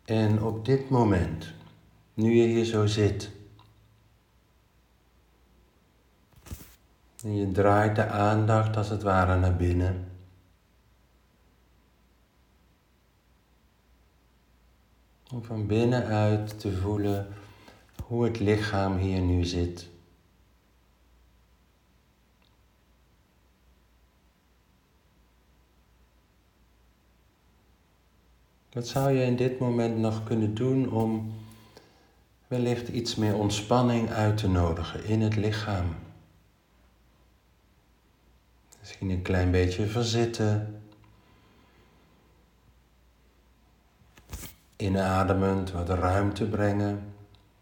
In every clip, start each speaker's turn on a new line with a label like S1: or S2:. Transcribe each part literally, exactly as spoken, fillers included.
S1: En op dit moment, nu je hier zo zit, en je draait de aandacht als het ware naar binnen. Om van binnenuit te voelen hoe het lichaam hier nu zit. Wat zou je in dit moment nog kunnen doen om wellicht iets meer ontspanning uit te nodigen in het lichaam? Misschien een klein beetje verzitten. Inademend wat ruimte brengen.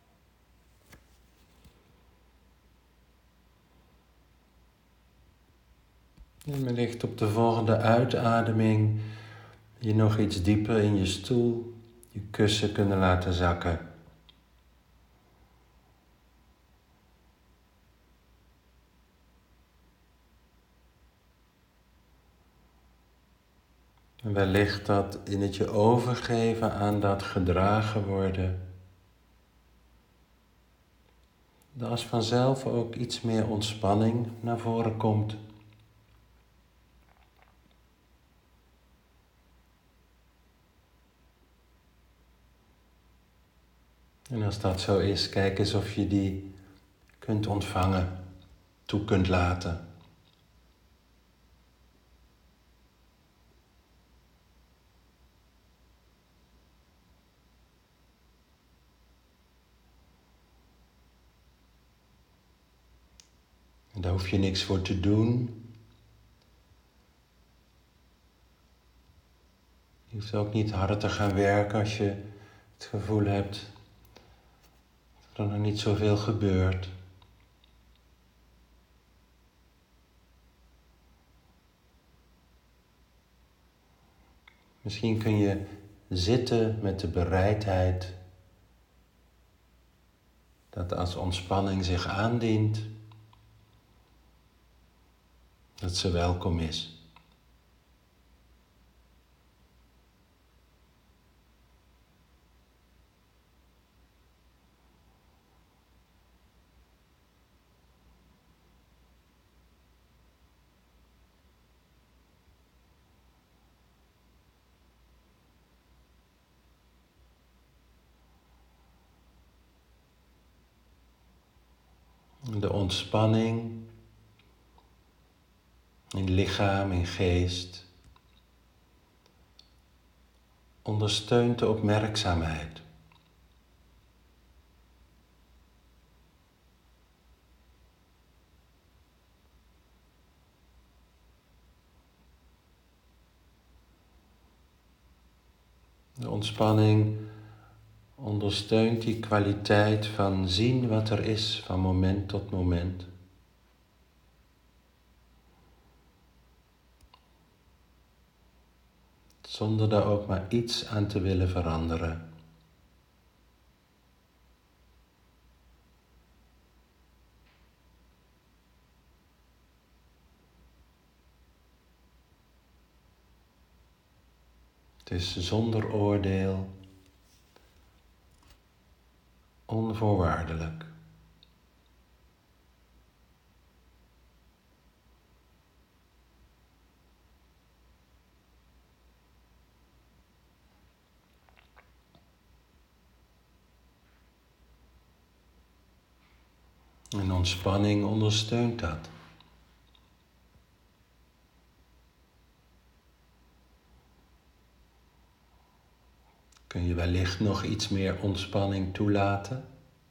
S1: En wellicht op de volgende uitademing je nog iets dieper in je stoel, je kussen kunnen laten zakken. En wellicht dat in het je overgeven aan dat gedragen worden, dat als vanzelf ook iets meer ontspanning naar voren komt. En als dat zo is, kijk eens of je die kunt ontvangen, toe kunt laten. En daar hoef je niks voor te doen. Je hoeft ook niet harder te gaan werken als je het gevoel hebt dat er nog niet zoveel gebeurt. Misschien kun je zitten met de bereidheid dat als ontspanning zich aandient, dat ze welkom is. De ontspanning in lichaam, in geest, ondersteunt de opmerkzaamheid. De ontspanning ondersteunt die kwaliteit van zien wat er is van moment tot moment. Zonder daar ook maar iets aan te willen veranderen. Het is zonder oordeel, onvoorwaardelijk. En ontspanning ondersteunt dat. Kun je wellicht nog iets meer ontspanning toelaten?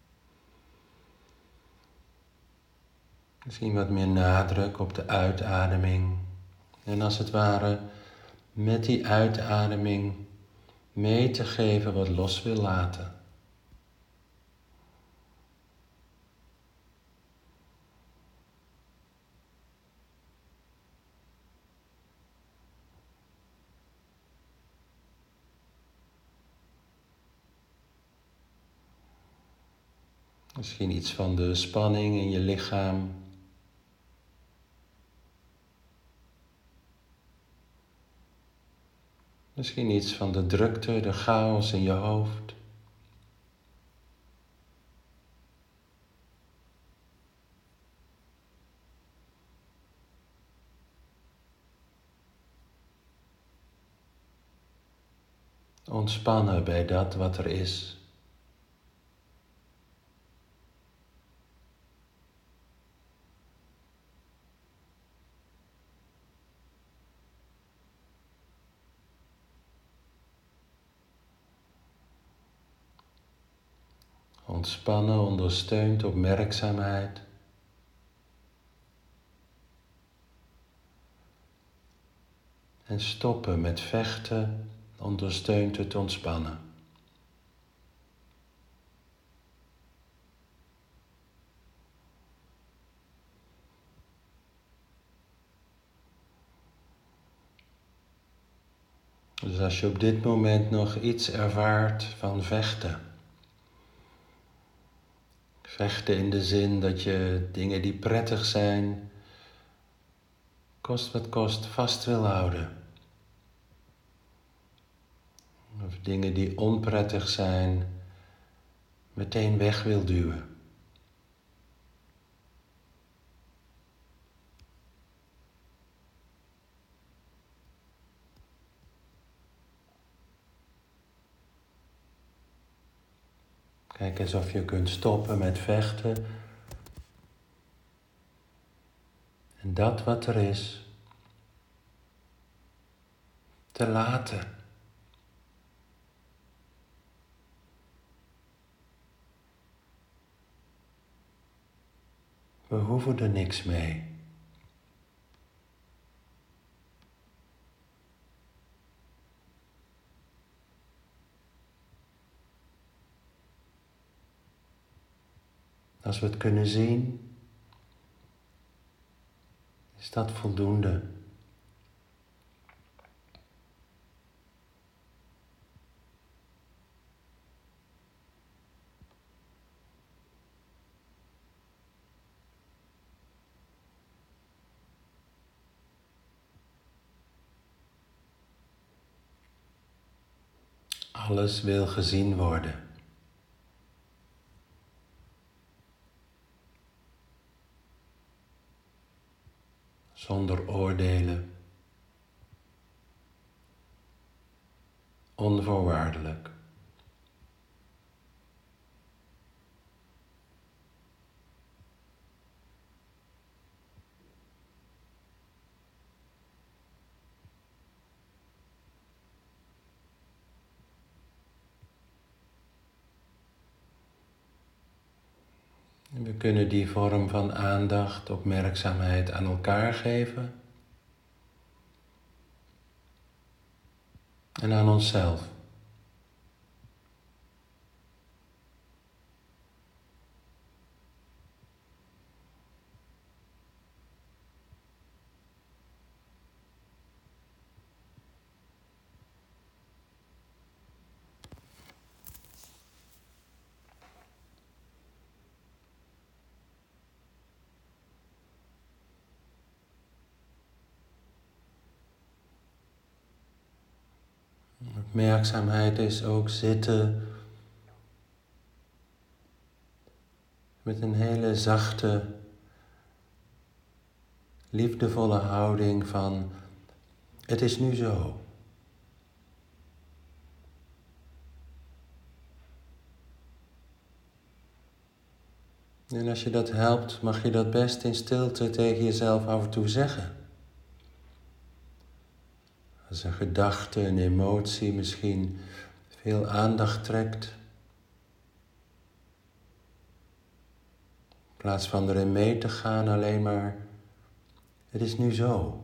S1: Misschien wat meer nadruk op de uitademing. En als het ware met die uitademing mee te geven wat los wil laten. Misschien iets van de spanning in je lichaam. Misschien iets van de drukte, de chaos in je hoofd. Ontspannen bij dat wat er is. Ontspannen ondersteunt opmerkzaamheid. En stoppen met vechten ondersteunt het ontspannen. Dus als je op dit moment nog iets ervaart van vechten. Vechten in de zin dat je dingen die prettig zijn, kost wat kost, vast wil houden. Of dingen die onprettig zijn, meteen weg wil duwen. Kijk eens of je kunt stoppen met vechten. En dat wat er is, te laten. We hoeven er niks mee. Als we het kunnen zien, is dat voldoende. Alles wil gezien worden. Zonder oordelen. Onvoorwaardelijk. We kunnen die vorm van aandacht, opmerkzaamheid aan elkaar geven. En aan onszelf. Opmerkzaamheid is ook zitten met een hele zachte, liefdevolle houding van het is nu zo. En als je dat helpt, mag je dat best in stilte tegen jezelf af en toe zeggen. Als een gedachte, een emotie misschien veel aandacht trekt. In plaats van erin mee te gaan, alleen maar, het is nu zo.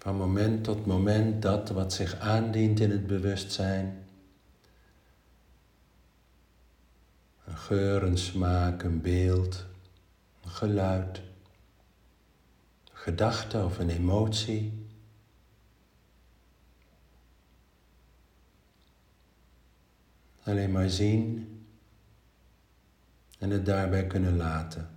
S1: Van moment tot moment dat wat zich aandient in het bewustzijn. Een geur, een smaak, een beeld, een geluid, een gedachte of een emotie. Alleen maar zien en het daarbij kunnen laten.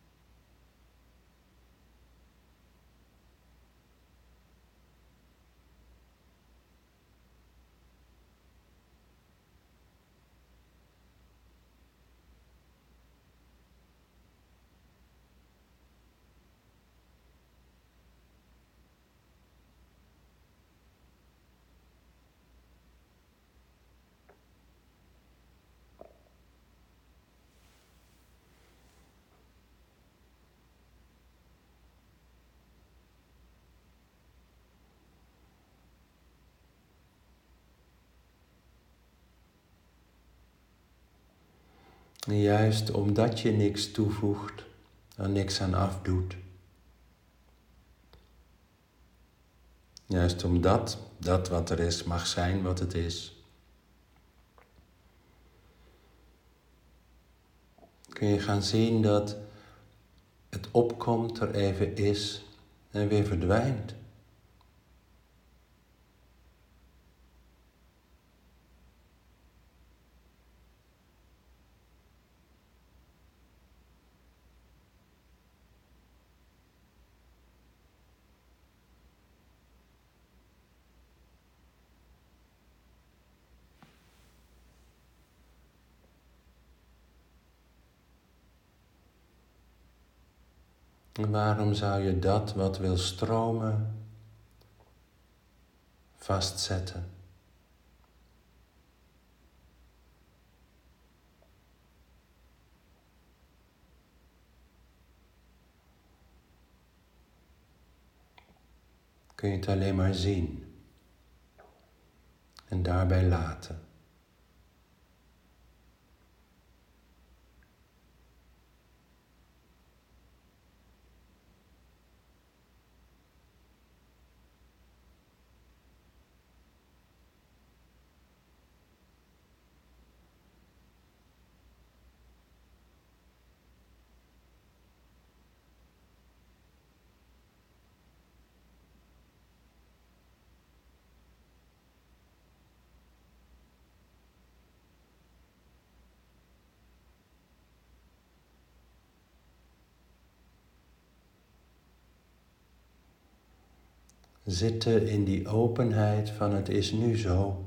S1: En juist omdat je niks toevoegt, er niks aan afdoet. Juist omdat dat wat er is mag zijn wat het is. Kun je gaan zien dat het opkomt, er even is en weer verdwijnt. En waarom zou je dat wat wil stromen vastzetten? Kun je het alleen maar zien en daarbij laten. Zitten in die openheid van het is nu zo.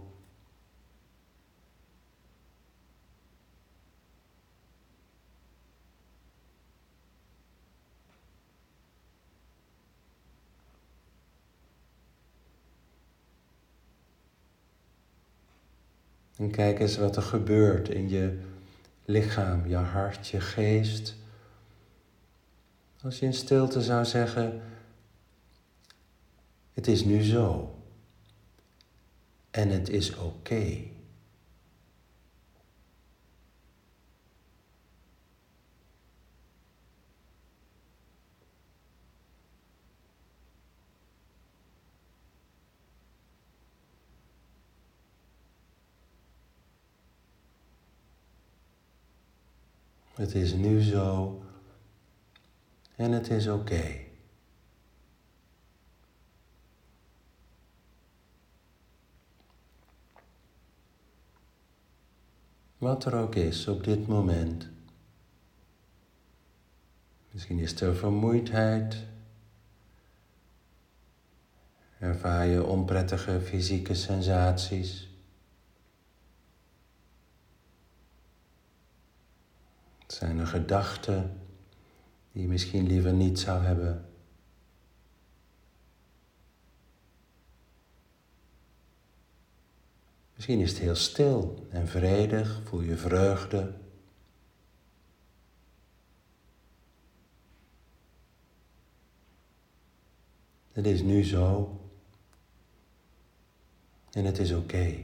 S1: En kijk eens wat er gebeurt in je lichaam, je hart, je geest. Als je in stilte zou zeggen, het is nu zo. En het is oké. Het is nu zo. En het is oké. Wat er ook is op dit moment. Misschien is er vermoeidheid. Ervaar je onprettige fysieke sensaties. Zijn er gedachten die je misschien liever niet zou hebben? Misschien is het heel stil en vredig, voel je vreugde. Het is nu zo en het is oké.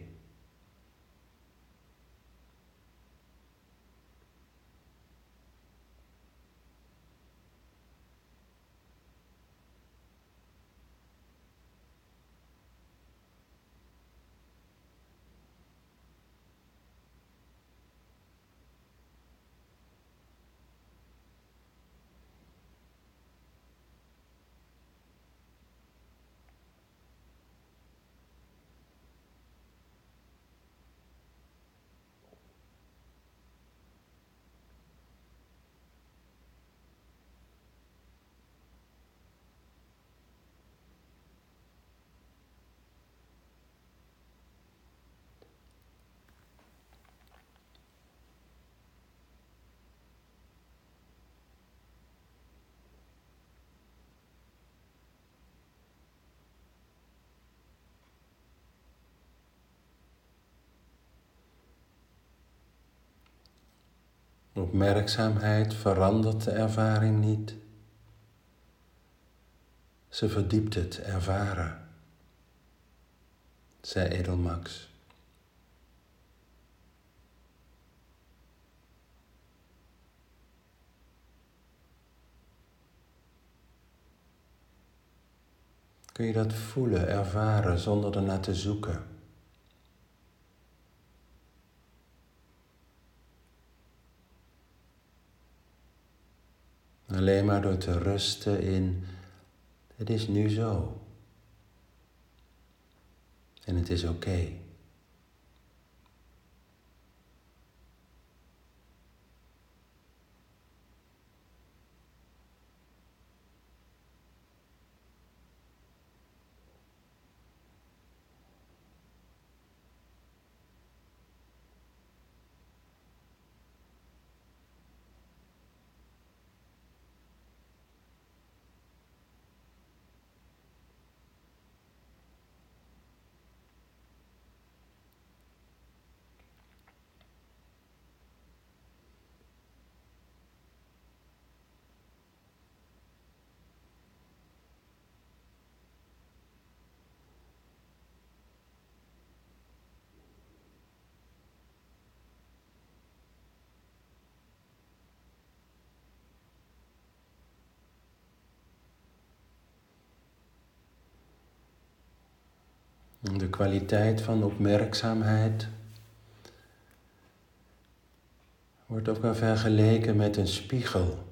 S1: Opmerkzaamheid verandert de ervaring niet. Ze verdiept het ervaren, zei Edelmax. Kun je dat voelen, ervaren, zonder ernaar te zoeken? Alleen maar door te rusten in, het is nu zo. En het is oké. Okay. De kwaliteit van opmerkzaamheid wordt ook wel vergeleken met een spiegel.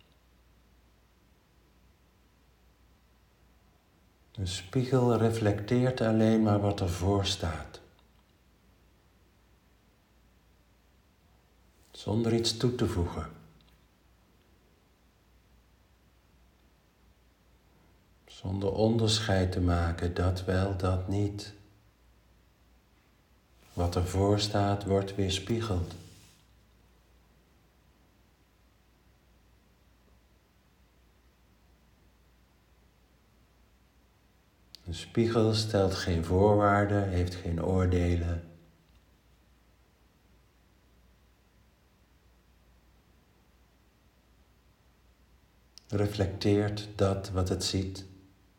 S1: Een spiegel reflecteert alleen maar wat ervoor staat. Zonder iets toe te voegen. Zonder onderscheid te maken, dat wel, dat niet. Wat ervoor staat, wordt weerspiegeld. Een spiegel stelt geen voorwaarden, heeft geen oordelen. Reflecteert dat wat het ziet.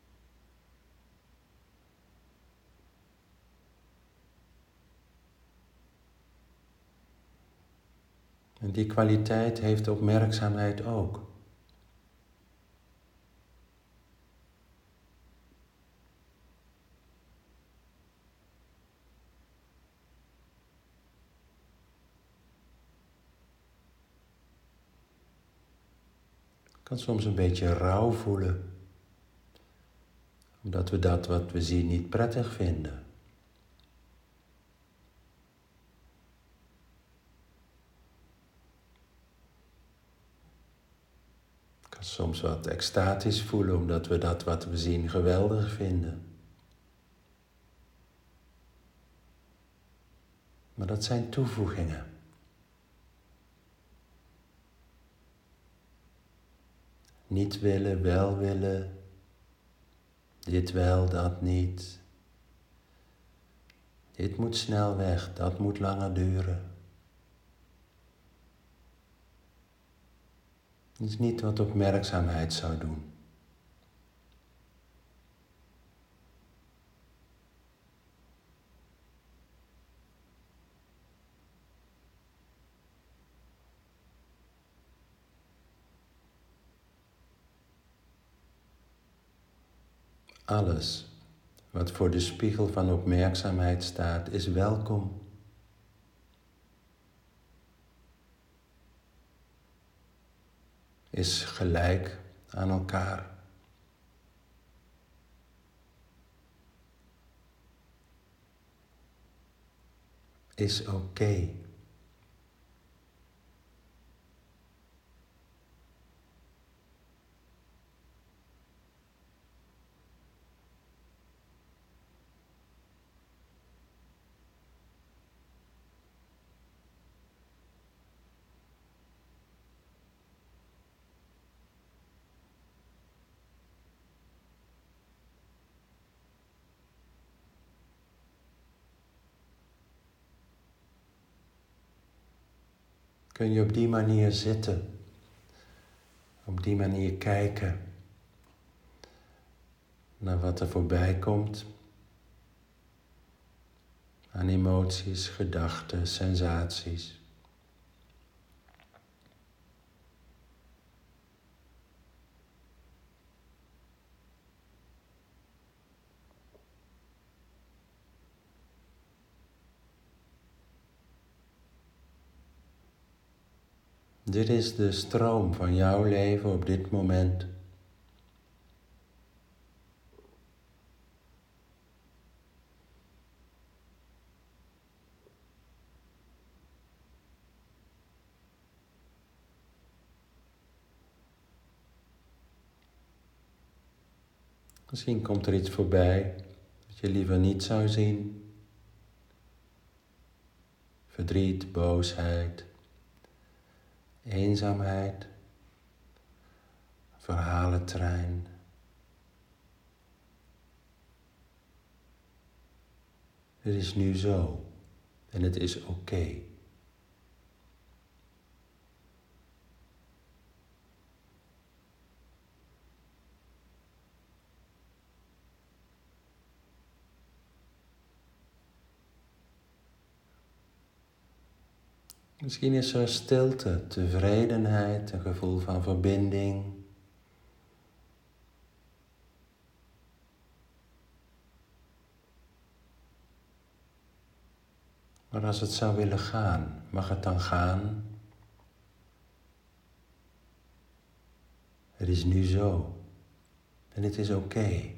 S1: En die kwaliteit heeft opmerkzaamheid ook. Kan soms een beetje rouw voelen, omdat we dat wat we zien niet prettig vinden. Kan soms wat extatisch voelen, omdat we dat wat we zien geweldig vinden. Maar dat zijn toevoegingen. Niet willen, wel willen. Dit wel, dat niet. Dit moet snel weg, dat moet langer duren. Dat is niet wat opmerkzaamheid zou doen. Alles wat voor de spiegel van opmerkzaamheid staat, is welkom. Is gelijk aan elkaar. Is oké. Okay. kun je op die manier zitten, op die manier kijken naar wat er voorbij komt aan emoties, gedachten, sensaties. Dit is de stroom van jouw leven op dit moment. Misschien komt er iets voorbij dat je liever niet zou zien. Verdriet, boosheid, eenzaamheid, verhalentrein. Het is nu zo en het is oké. Okay. Misschien is er stilte, tevredenheid, een gevoel van verbinding. Maar als het zou willen gaan, mag het dan gaan? Het is nu zo en het is oké. Okay.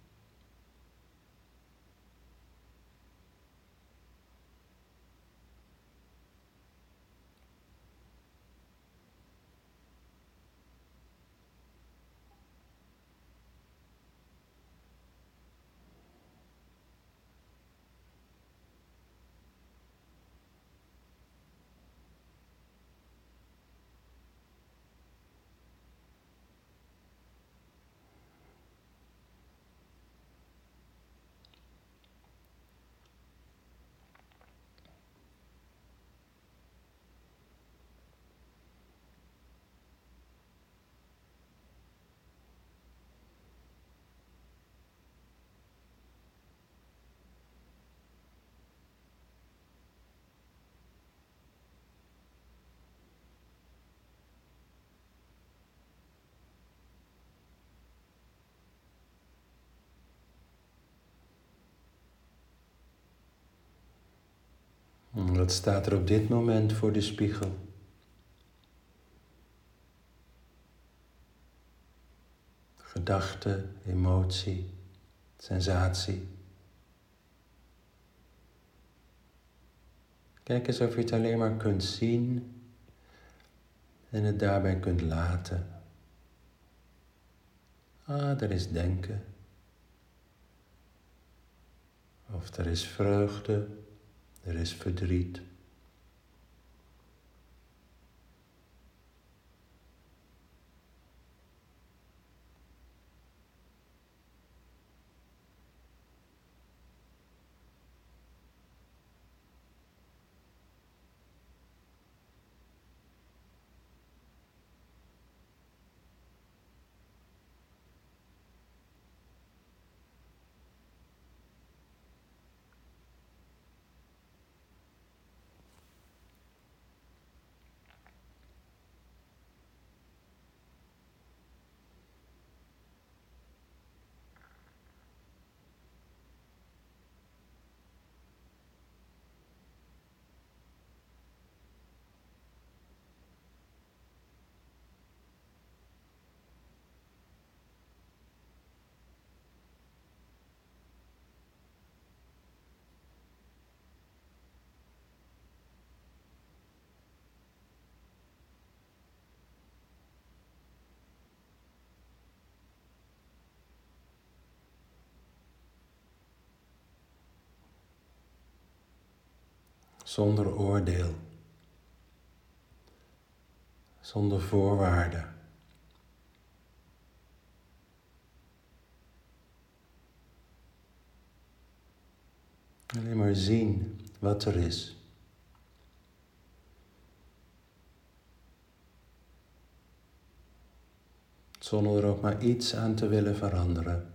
S1: Wat staat er op dit moment voor de spiegel? Gedachte, emotie, sensatie. Kijk eens of je het alleen maar kunt zien en het daarbij kunt laten. Ah, er is denken. Of er is vreugde, er is verdriet. Zonder oordeel, zonder voorwaarden. Alleen maar zien wat er is. zonder er ook maar iets aan te willen veranderen.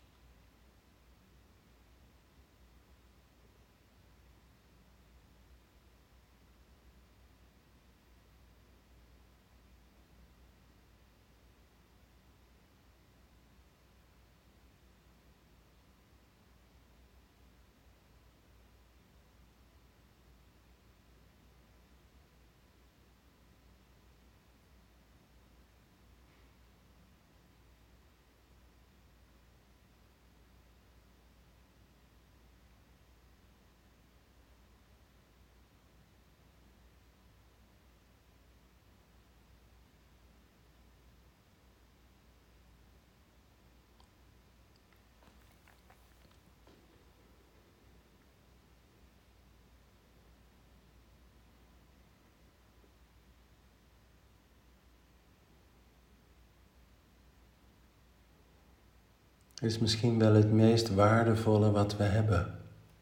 S1: Is misschien wel het meest waardevolle wat we hebben.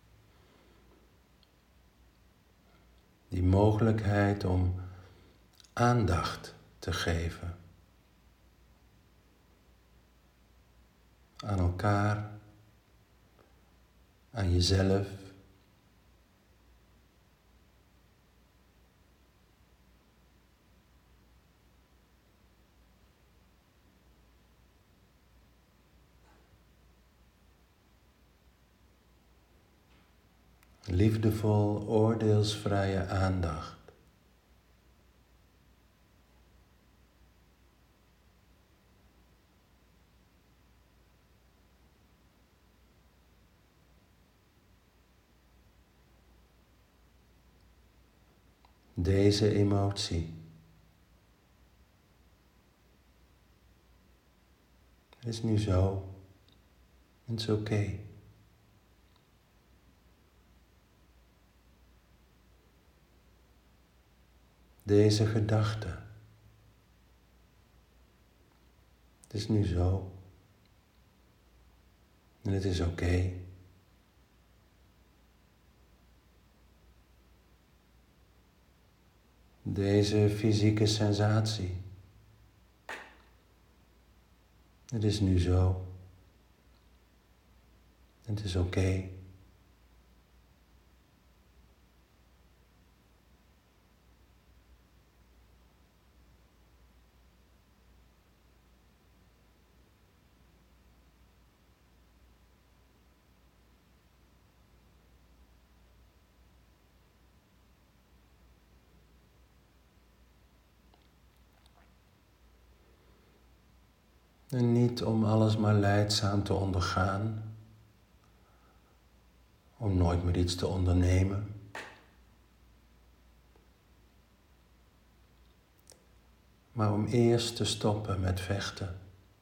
S1: Die mogelijkheid om aandacht te geven. Aan elkaar, aan jezelf. Liefdevol, oordeelsvrije aandacht. Deze emotie. Het is nu zo. Het is oké. Deze gedachte. Het is nu zo. En het is oké. Deze fysieke sensatie. Het is nu zo. Het is oké. En niet om alles maar lijdzaam te ondergaan, om nooit meer iets te ondernemen. Maar om eerst te stoppen met vechten.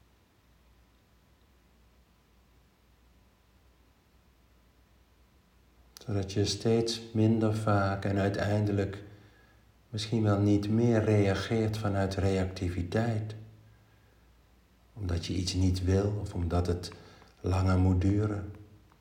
S1: Zodat je steeds minder vaak en uiteindelijk misschien wel niet meer reageert vanuit reactiviteit. Omdat je iets niet wil of omdat het langer moet duren.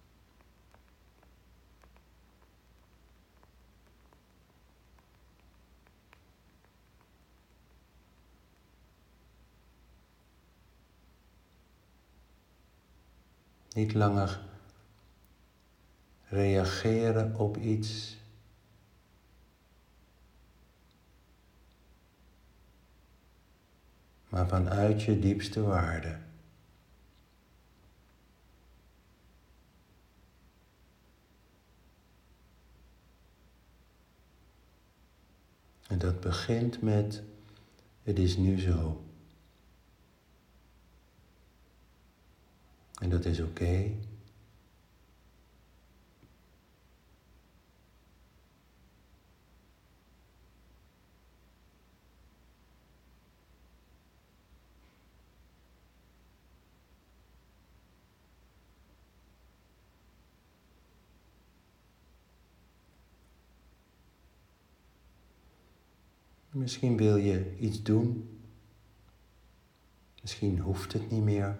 S1: Niet langer reageren op iets. Maar vanuit je diepste waarde. En dat begint met, het is nu zo. En dat is oké. Misschien wil je iets doen. Misschien hoeft het niet meer.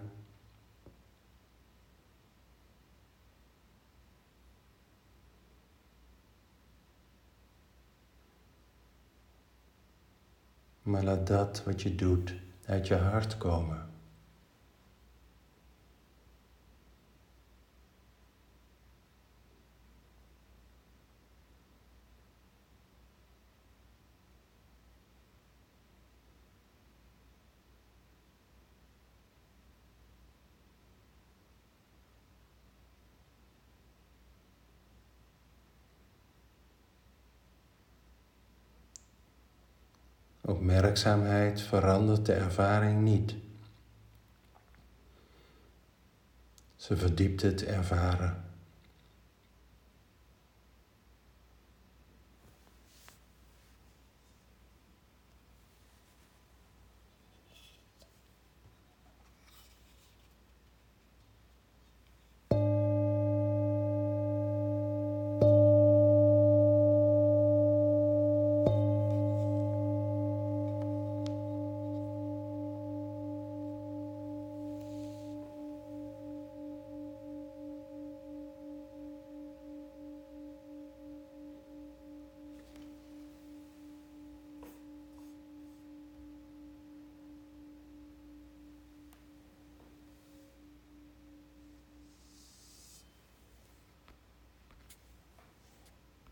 S1: Maar laat dat wat je doet uit je hart komen. Opmerkzaamheid verandert de ervaring niet. Ze verdiept het ervaren.